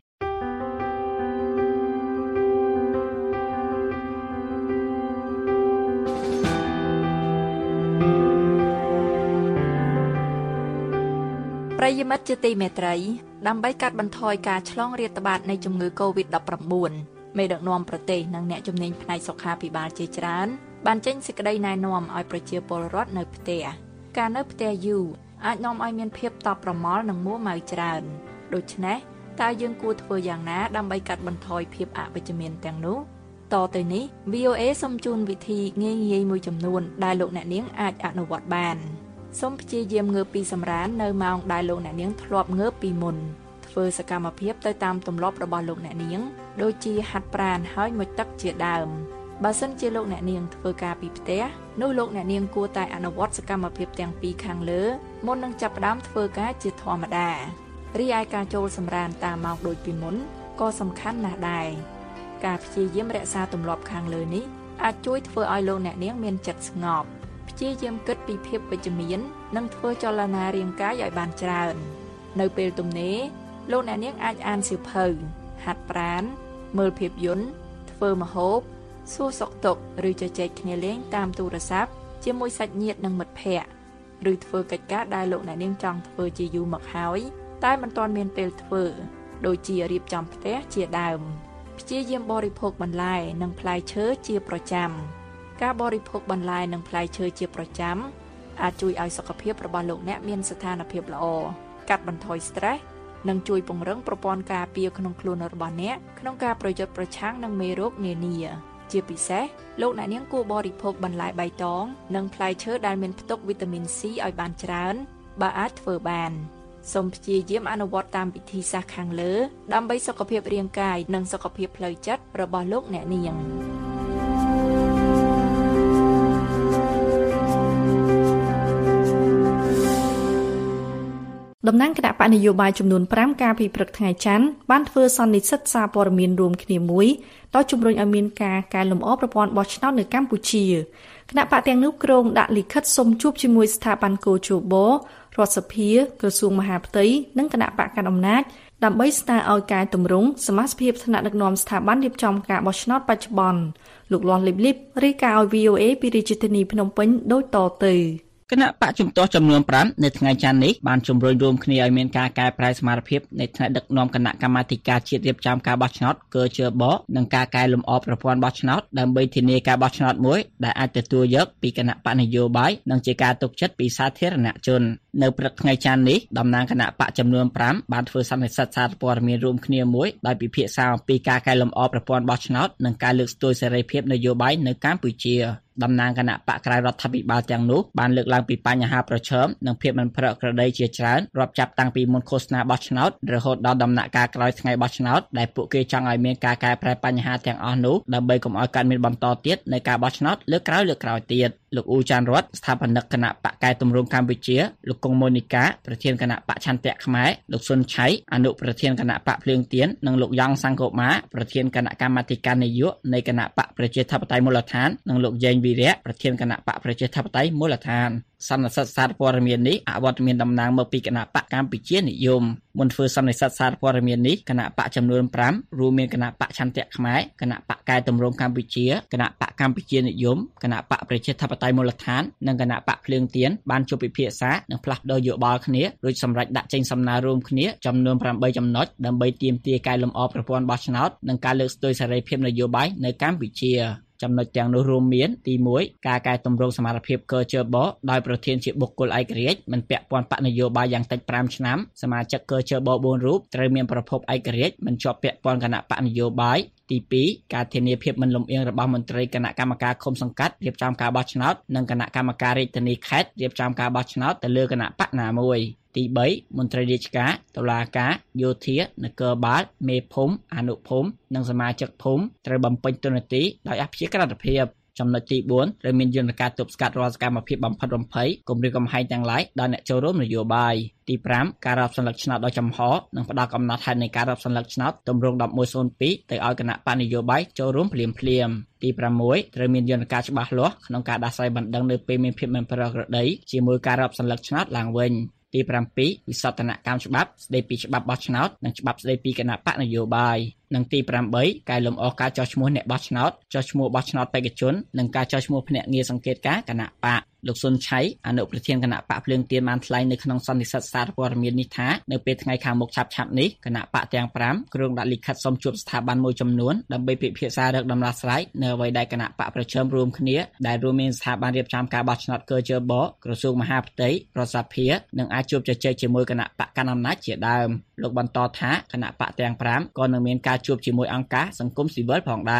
ប្រិយមិត្តជាទីមេត្រីដើម្បីកាត់បន្ថយការឆ្លងរាតត្បាតនៃជំងឺ កូវីដ ដប់ប្រាំបួន មេដឹកនាំប្រទេសនិងអ្នកជំនាញផ្នែកសុខាភិបាលជាច្រើនបានចេញសេចក្តីណែនាំឲ្យប្រជាពលរដ្ឋនៅផ្ទះការនៅផ្ទះយូរអាចនាំឲ្យមានភាពតប់ប្រមល់និងមួម៉ៅច្រើនដូច្នេះតើយើងគួរធ្វើយ៉ាងណាដើម្បីកាត់បន្ថយភាពអវិជ្ជមានទាំងនោះតទៅនេះ វី អូ អេ សូមជូនវិធីងាយៗមួយចំនួនដែលលោកអ្នកនាងអាចអនុវត្តបានសូមព្យាយាមងើបពីសម្រាននៅម៉ោងដែលលោកអ្នកនាងធ្លាប់ងើបពីមុនធ្ធ្វើសកម្មភាពទៅតាមទម្លាប់របស់លោកអ្នកនាងដូចជាហាត់ប្រាណហើយមុជទឹកជាដើមបើសិនជាលោកអ្នកនាងធ្វើការពីផ្ទះនោះលោកអ្នកនាងគួរតែអនុវត្តសកម្មភាពទាំងពីរខាងលើមុននឹងចាប់ផ្ដើមធ្វើការជាធម្មតារីឯការចូលសម្រានតាមម៉ោងដូចពីមុនក៏សំខាន់ណាស់ដែរការព្យាយាមរក្សាទម្លាប់ខាងលើនេះអាចជួយធ្វើឲ្យលោកអ្នកនាងមានចិត្តស្ងប់ព្យាយាមគិតពីភាពវិជ្ជមាននិងធ្វើចលនារាងកាយឲ្យបានច្រើននៅពេលទំនេរលោកអ្នកនាងអាចអានសៀវភៅហាត់ប្រាណមើលភាពយន្តធ្វើម្ហូបសួរសុខទុក្ខឬជជែកគ្នាលេងតាមទូរស័ព្ទជាមួយសាច់ញាតិនិងមិត្តភ័ក្តិឬធ្វើកិច្ចការដែលលោកអ្នកនាងចង់ធ្វើជាយូរមកហើយតែមិនទាន់មានពេលធ្វើដូចជារៀបចំផ្ទះជាដើមព្យាយាមបរិភោគបន្លែនិងផ្លែឈើជាប្រចាំការបរិភោគបន្លែនិងផ្លែឈើជាប្រចាំអាចជួយឲ្យសុខភាពរបស់លោកអ្នកមានស្ថានភាពល្អកាត់បន្ថយ stress និងជួយពង្រឹងប្រព័ន្ធការពារក្នុងខ្លួនរបស់អ្នកក្នុងការប្រយុទ្ធប្រឆាំងនឹងមេរោគនានាជាពិសេសលោកអ្នកនាងគួរបរិភោគបន្លែបៃតងនិងផ្លែឈើដែលមានផ្ទុកវីតាមីន C ឲ្យបានច្រើនបើអាចធ្វើបានសូមព្យាយាមអនុវត្តតាមវិធីសាស្ត្រខាងលើដើម្បីសុខភាពរាងកាយនិងសុខភាពផ្លូវចិត្តរបស់លោកអ្នកនាងតំណាងគណៈបកនយោបាយចំនួនប្រាំកាលពីព្រឹកថ្ងៃច័ន្ទបានធ្វើសន្និសីទសារព័ត៌មានរួមគ្នាមួយដោយជំរុញឲ្យមានការកែលម្អប្រព័ន្ធបោះឆ្នោតនៅកម្ពុជាគណៈបកទាំងនោះក្រុងដាក់លិខិតសុំជួបជាមួយស្ថាប័នកោជបរដ្ឋសភាក្រសួងមហាផ្ទៃនិងគណៈបកកណ្ដាលអំណាចដើម្បីស្នើឲ្យកែតម្រង់សមាជិកថ្នាក់ដឹកនាំស្ថាប័នរៀបចំការបោះឆ្នោតបច្ចុប្បន្នលោកលាស់លីបលីបរាយការណ៍ឲ្យ វី អូ អេ ពីរាជធានីភ្នំពេញដូចតទៅគណៈបកជំទាស់ចំនួនប្រាំនៅថ្ងៃច័ន្ទនេះបានជំរុញរួមគ្នាឲ្យមានការកែប្រែសមត្ថភាពនៃថ្នាក់ដឹកនាំគណៈកម្មាធិការជាតិរៀបចំការបោះឆ្នោតកោជបនិងការកែលម្អប្រព័ន្ធបោះឆ្នោតដើម្បីធានាការបោះឆ្នោតមួយដែលអាចទទួលយកពីគណៈបកនយោបាយនិងជាការទុកចិត្តពីសាធារណជននៅព្រឹកថ្ងៃច័ន្ទនេះតំណាងគណៈបកចំនួនប្រាំបានធ្វើសន្និសីទសារព័ត៌មានរួមគ្នាមួយដោយពិភាក្សាអំពីការកែលម្អប្រព័ន្ធបោះឆ្នោតនិងការលើកស្ទួយសេរីភាពនយោបាយនៅកម្ពុជាតំណាងគណៈបកក្រៅរដ្ឋាភិបាលទាំងនោះបានលើកឡើងពីបញ្ហាប្រឈមនិងភាពមិនប្រក្រតីជាច្រើនរាប់ចាប់តាំងពីមុនឃោសនាបោះឆ្នោតរហូតដល់ដំណាក់កាលក្រោយថ្ងៃបោះឆ្នោតដែលពួកគេចង់ឲ្យមានការកែប្រែបញ្ហាទាំងអស់នោះដើម្បីកុំឲ្យកើតមានបន្តទៀតនៃការបោះឆ្នោតលើកក្រោយលើកក្រោយទៀតលោកអ៊ូចាន់រតស្ថាបនិកគណៈបកកែតម្រង់កម្ពុជាលោកកុងម៉ូនីកាប្រធានគណៈបកឆន្ទៈខ្មែរលោកសុនឆៃអនុប្រធានគណៈបកភ្លើងទៀននិងលោកយ៉ងសង្គមា ប្រធានគណៈកម្មាធិការនយោបាយនៃគណៈបកប្រជាធិបតេយ្យមូលដ្ឋាននិងលោកយ៉េងវីរៈប្រធានគណៈបកប្រជាធិបតេយ្យមូលដ្ឋានសន្និសីទសារព័ត៌មាននេះអវត្តមានតំណាងមកពីគណៈបកកម្ពុជានិយមមុនធ្វើសន្និសីទសារព័ត៌មាននេះគណៈបកចំនួនប្រាំរួមមានគណៈបកឆន្ទៈខ្មែរគណៈបកកែតម្រង់កម្ពុជាគណៈបកកម្ពុជានិយមគណៈបកប្រជាធិបតេយ្យមូលដ្ឋាននិងគណៈបកភ្លើងទៀនបានជួបពិភាក្សានិងផ្លាស់ប្តូរយោបល់គ្នារួចសម្រេចដាក់ចេញសំណើរួមគ្នាចំនួនប្រាំបីចំណុចដើម្បីទាមទារកែលម្អប្រព័ន្ធបោះឆ្នោតនិងការលើកស្ទួយសេរីភាពនយោបាយនៅកម្ពុជាចំណុចទាំងនោះរួមមានទីមួយការកែតម្រង់សមត្ថភាពកោជបដោយប្រធានជាបុគ្គលឯករាជ្យមិនពាក់ព័ន្ធបកនយោបាយយ៉ាងតិចប្រាំឆ្នាំសមាជិកកោជបបួនរូបត្រូវមានប្រភពឯករាជ្យមិនជាប់ពាក់ព័ន្ធគណៈបកនយោបាយទីពីរការធានាភាពមិនលំអៀងរបស់មន្ត្រីគណៈកម្មការឃុំសង្កាត់រៀបចំការបោះឆ្នោតនិងគណៈកម្មការរាជធានីខេត្តរៀបចំការបោះឆ្នោតទៅលើគណៈបកណាមួយទីបីមន្ត្រីរាជការតុលាការយោធានគរបាលមេភូមិអនុភូមិនិងសមាជិកភូមិត្រូវបំពេញតួនាទីដោយអព្យាក្រឹតភាពចំណុចទីបួនត្រូវមានយន្តការទប់ស្កាត់រាល់សកម្មភាពបំផិតបំភ័យគំរាមកំហែងទាំងឡាយដល់អ្នកចូលរួមនយោបាយទីប្រាំការរាប់សន្លឹកឆ្នោតដោយចំហនិងផ្ដល់កំណត់ហេតុនៃការរាប់សន្លឹកឆ្នោតទម្រង់một một không haiទៅឲ្យគណៈបកនយោបាយចូលរួមភ្លាមភ្លាមទីប្រាំមួយត្រូវមានយន្តការច្បាស់លាស់ក្នុងការដោះស្រាយបណ្ដឹងនៅពេលមានភាពមិនប្រក្រតីជាមួយការរាប់សន្លឹកឆ្នោតឡើងវិញទីប្រាំពីរវិសោធនកម្មច្បាប់ស្តីពីច្បាប់បោះឆ្នោតនិងច្បាប់ស្តីពីគណៈបកនយោបាយនិងទីប្រាំបីកែលម្អការចុះឈ្មោះអ្នកបោះឆ្នោតចុះឈ្មោះបោះឆ្នោតបេក្ខជននិងការចុះឈ្មោះភ្នាក់ងារសង្កេតការណ៍គណៈបកលោកសុនឆៃអនុប្រធានគណៈបកភ្លើងទៀនបានថ្លែងនៅក្នុងសន្និសីទសារព័ត៌មាននេះថានៅពេលថ្ងៃខាងមុខឆាប់ឆាប់នេះគណៈបកទាំងប្រាំក្រុងដាក់លិខិតសុំជួបស្ថាប័នមួយចំនួនដើម្បីពិភាក្សារឹកដំណោះស្រាយនៅអ្វីដែលគណៈបកប្រជុំរួមគ្នាដែលរួមមានស្ថាប័នរៀបចំការបោះឆ្នោតកោជបក្រសួងមហាផ្ទៃរដ្ឋសភានិងអាចជួបជជែកជាមួយគណៈបកកណ្ដាលអំណាចជាដើមលោកបន្តថាគណៈបកទាំងប្រាំក៏នឹងមានការជួបជាមួយអង្គការសង្គមស៊ីវិលផងដែរ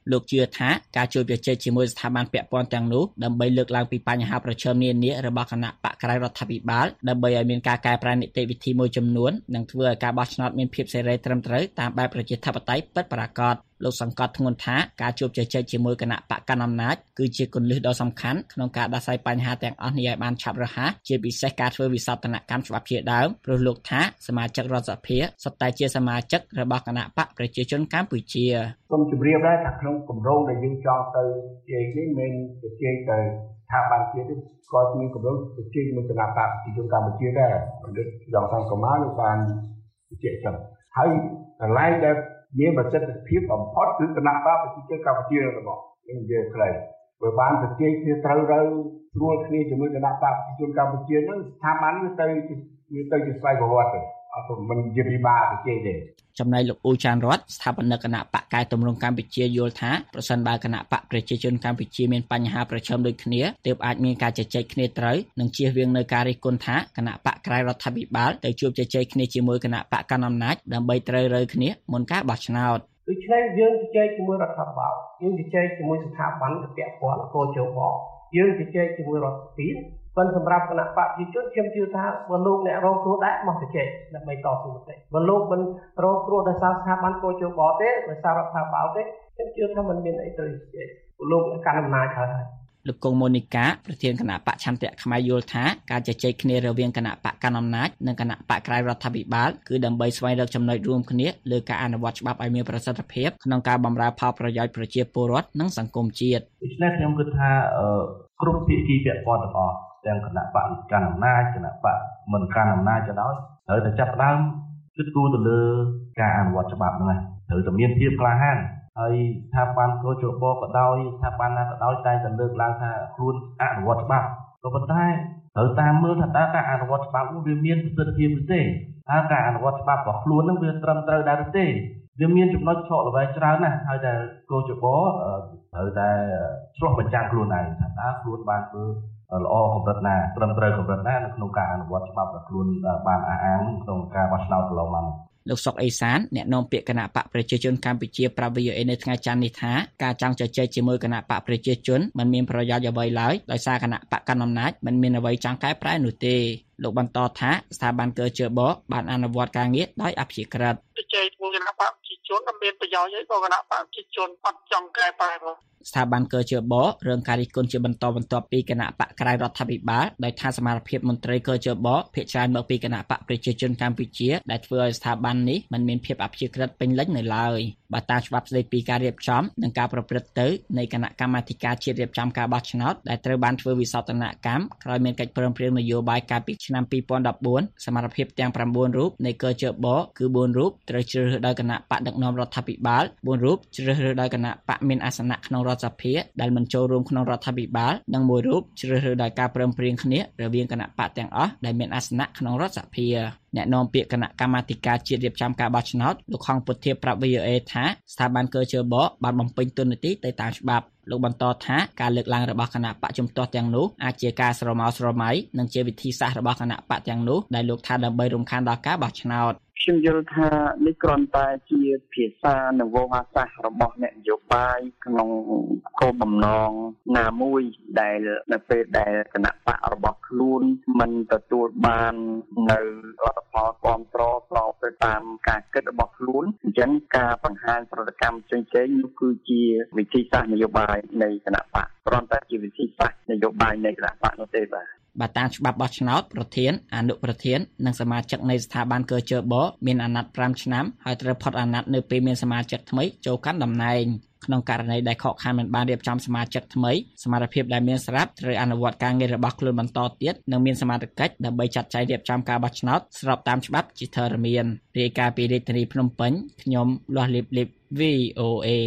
លោកជឿថាការជួបជជែកជាមួយស្ថាប័នពាក់ព័ន្ធទាំងនោះដើម្បីលើកឡើងពីបញ្ហាប្រឈមនានារបស់គណៈបកក្រៅរដ្ឋាភិបាលដើម្បីឲ្យមានការកែប្រែនីតិវិធីមួយចំនួននិងធ្វើឲ្យការបោះឆ្នោតមានភាពសេរីត្រឹមត្រូវតាមបែបប្រជាធិបតេយ្យពិតប្រាកដលោកសង្កត់ធ្ងន់ថាការជួបជជែកជាមួយគណៈបកកណ្ដាលអំណាចគឺជាគន្លឹះដ៏សំខាន់ក្នុងការដោះស្រាយបញ្ហាទាំងអស់នេះឲ្យបានឆាប់រហ័សជាពិសេសការធ្វើវិសោធនកម្មច្បាប់ជាដើមព្រោះលោកថាសមាជិករដ្ឋសភាសុទ្ធតែជាសមាជិករបស់គណៈបកប្រជាជនកម្ពុជាសូមជម្រាបដែរថាក្នុងគម្រោងដែលយើងចង់ទៅជែកនេះមិនទៅជែកទៅស្ថាប័នជាតិទេក៏មានគម្រោងទៅជែកមួយគណៈបកប្រជាជនកម្ពុជាដែរបណ្ឌិតដងសំកមាលោកបានជែកចឹងហើយកន្លែងដែលមានប្រសិទ្ធភាពបំផុតគឺគណៈបកប្រជាជនកម្ពុជារបស់យើងនិយាយខ្លីបើបានទៅជែកគ្នាត្រូវរើស្រួលគ្នាជាមួយគណៈបកប្រជាជនកម្ពុជានឹងស្ថាប័នទៅទៅជាស្វ័យប្រវត្តិអត់មិនជាពិបាកទៅជែកទេចំណែកលោកអ៊ូចានរតស្ថាបនិកគណៈបកកែតម្រង់កម្ពុជាយល់ថាប្រសិនបើគណៈបកប្រជាជនកម្ពុជាមានបញ្ហាប្រឈមដូចគ្នាទើបអាចមានការជជែកគ្នាត្រូវនិងជៀសវាងនៅការរិះគន់ថាគណៈបកក្រៅរដ្ឋាភិបាលទៅជួបជជែកគ្នាជាមួយគណៈបកកណ្ដាលអំណាចដើម្បីត្រូវរើគ្នាមុនការបោះឆ្នោតដូច្នេះយើងជជែកជាមួយរដ្ឋាភិបាលយើងជជែកជាមួយស្ថាប័នពាក់ព័ន្ធកោជបយើងជជែកជាមួយរដ្ឋាភិបាលប៉ុន្តែសម្រាប់គណៈបកប្រជាជនខ្ញុំជឿថាបើលោកអ្នករងគ្រោះដែរមកជជែកដើម្បីតស៊ូមតិបើលោកមិនរងគ្រោះដោយសារស្ថាប័នកោជបទេដោយសាររដ្ឋាភិបាលទេខ្ញុំជឿថាมันមានអីត្រូវជជែកលោកអ្នកកាន់អំណាចហើយលោកកុងម៉ូនីកាប្រធានគណៈបកឆន្ទៈខ្មែរយល់ថាការជជែកគ្នារវាងគណៈបកកណ្ដាលអំណាចនិងគណៈបកក្រៅរដ្ឋាភិបាលគឺដើម្បីស្វែងរកចំណុចរួមគ្នាលើការអនុវត្តច្បាប់ឲ្យមានប្រសិទ្ធភាពក្នុងការបម្រើផលប្រយោជន៍ប្រជាពលរដ្ឋនិងសង្គមជាតិដូច្នេះខ្ញុំគិតថាគ្រប់ភាគីពាក់ព័ន្ធទាំងអស់ទាំងគណៈបកកណ្ដាលអំណាចគណៈបកមិនកណ្ដាលអំណាចក៏ដោយត្រូវតែចាប់ផ្ដើមគិតគូរទៅលើការអនុវត្តច្បាប់ហ្នឹងត្រូវតែមានភាពក្លាហានហើយស្ថាប័នកោជបក៏ដោយស្ថាប័នណាក៏ដោយតែតែលើកឡើងថាខ្លួនអនុវត្តច្បាប់ក៏ប៉ុន្តែត្រូវតាមមើលថាតើការអនុវត្តច្បាប់នោះវាមានប្រសិទ្ធភាពឬទេតើការអនុវត្តច្បាប់របស់ខ្លួននឹងវាត្រឹមត្រូវដែរឬទេវាមានចំណុចឆក់ល្វែងច្រើនណាស់ហើយតែកោជបត្រូវតែឆ្លោះបញ្ចាំងខ្លួនឯងថាតើខ្លួនបានធ្វើល្អកម្រិតណាត្រឹមត្រូវកម្រិតណានៅក្នុងការអនុវត្តច្បាប់របស់ខ្លួនបានអះអាងក្នុងការបោះឆ្នោតកន្លងមកលោកសុកអេសានអ្នកនាំពាក្យគណៈបកប្រជាជនកម្ពុជាប្រាប់ វី អូ អេ នៅថ្ងៃច័ន្ទនេះថាការចង់ជជែកជាមួយគណៈបកប្រជាជនមិនមានប្រយោជន៍អ្វីឡើយដោយសារគណៈបកកណ្ដាលអំណាចមិនមានអ្វីចង់កែប្រែនោះទេលោកបន្តថាស្ថាប័នកោជបបានអនុវត្តការងារដោយអព្យាក្រឹតជជែកជាមួយគណៈបកប្រជាជនមិនមានប្រយោជន៍ទេបើគណៈបកប្រជាជនអត់ចង់កែប្រែទេស្ថាប័នកោជបរងការរិះគន់ជាបន្តបន្ទាប់ពីគណៈបកក្រៅរដ្ឋាភិបាលដោយថាសមាជិកមន្ត្រីកោជបភាគច្រើនមកពីគណៈបកប្រជាជនកម្ពុជាដែលធ្វើឲ្យស្ថាប័ននេះមិនមានភាពអព្យាក្រឹតពេញលេញនៅឡើយបើតាមច្បាប់ស្តីពីការរៀបចំនិងការប្រព្រឹត្តទៅនៃគណៈកម្មាធិការជាតិរៀបចំការបោះឆ្នោតដែលត្រូវបានធ្វើវិសោធនកម្មក្រោយមានកិច្ចព្រមព្រៀងនយោបាយកាលពីឆ្នាំពីរពាន់ដប់បួនសមាជិកទាំងប្រាំបួនរូបនៃកោជបគឺបួនរូបត្រូវជ្រើសរើសដោយគណៈបកដឹកនាំរដ្ឋាភិបាលបួនរូបជ្រើសរើសដោយគណៈបកមានអាសនៈក្នុងរដ្ឋសភាដែលមិនចូលរួមក្នុងរដ្ឋាភិបាលនិងមួយរូបជ្រើសរើសដោយការព្រមព្រៀងគ្នារវាងគណៈបកទាំងអស់ដែលមានអាសនៈក្នុងរដ្ឋសភាអ្នកនាំពាក្យគណៈកម្មាធិការជាតិរៀបចំការបោះឆ្នោតលោកខំពុធាប្រាប់ វី អូ អេ ថាស្ថាប័នកោជបបានបំពេញតួនាទីទៅតាមច្បាប់លោកបន្តថាការលើកឡើងរបស់គណៈបកជំទាស់ទាំងនោះអាចជាការស្រមោលស្រមៃនិងជាវិធីសាស្ត្ររបស់គណៈបកទាំងនោះដែលលោកថាដើម្បីរំខានដល់ការបោះឆ្នោតខ្ញុំយល់ថានេះគ្រាន់តែជាភាសានិងវោហារសាស្ត្ររបស់អ្នកនយោបាយក្នុងគោលបំណងណាមួយដែលនៅពេលដែលគណៈបករបស់ខ្លួនមិនទទួលបាននៅលទ្ធផលគ្រប់គ្រងស្របទៅតាមការគិតរបស់ខ្លួនអញ្ចឹងការបង្ហាញប្រតិកម្មផ្សេងៗនោះគឺជាវិធីសាស្ត្រនយោបាយនៃគណៈបកគ្រាន់តែជាវិធីសាស្ត្រនយោបាយនៃគណៈបកនោះទេបាទបើតាមច្បាប់បោះឆ្នោតប្រធានអនុប្រធាននិងសមាជិកនៃស្ថាប័នកោជបមានអាណត្តិប្រាំឆ្នាំហើយត្រូវផុតអាណត្តិនៅពេលមានសមាជិកថ្មីចូលកាន់តំណែងក្នុងករណីដែលខកខានមិនបានរៀបចំសមាជិកថ្មីសមាជិកដែលមានស្រាប់ត្រូវអនុវត្តការងាររបស់ខ្លួនបន្តទៀតនិងមានសមត្ថកិច្ចដើម្បីចាត់ចែងរៀបចំការបោះឆ្នោតស្របតាមច្បាប់ជាធរមានរាយការណ៍ពីរាជធានីភ្នំពេញខ្ញុំលាស់លីបលីប វី អូ អេ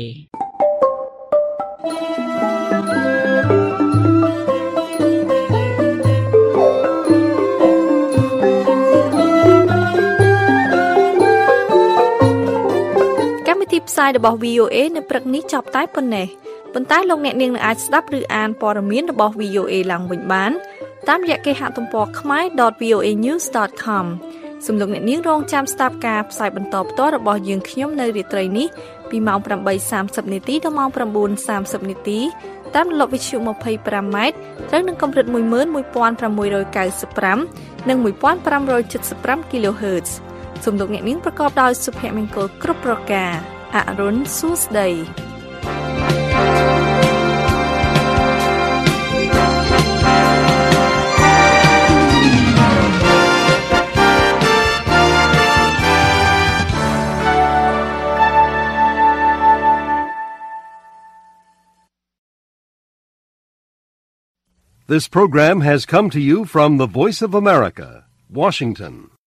ផ្សាយរបស់ វី អូ អេ នៅព្រឹកនេះចប់តែប៉ុណ្ណេះប៉ុន្តែលោកអ្នកនាងនឹងអាចស្ដាប់ឬអានព័ត៌មានរបស់ វី អូ អេ ឡើងវិញបានតាមរយៈគេហទំព័រ ខ្មែរ ដត វី អូ អេ news ដត com សំលោកអ្នកនាងរងចាំស្ដាប់ការផ្សាយបន្តផ្ទាល់របស់យើងខ្ញុំនៅរាត្រីនេះពីម៉ោងeight thirtyនាទីដល់ម៉ោងnine thirtyនាទីតាមរលកវិទ្យុtwenty-fiveម៉ែត្រត្រូវនឹងកម្រិតone one five nine fiveនិងone five seven five គីឡូហឺតซ์សំលោកអ្នកនាងប្រកបដោយសុភមង្គលគ្រប់ប្រការអរុនសួស្ដី This program has come to you from the Voice of America, Washington.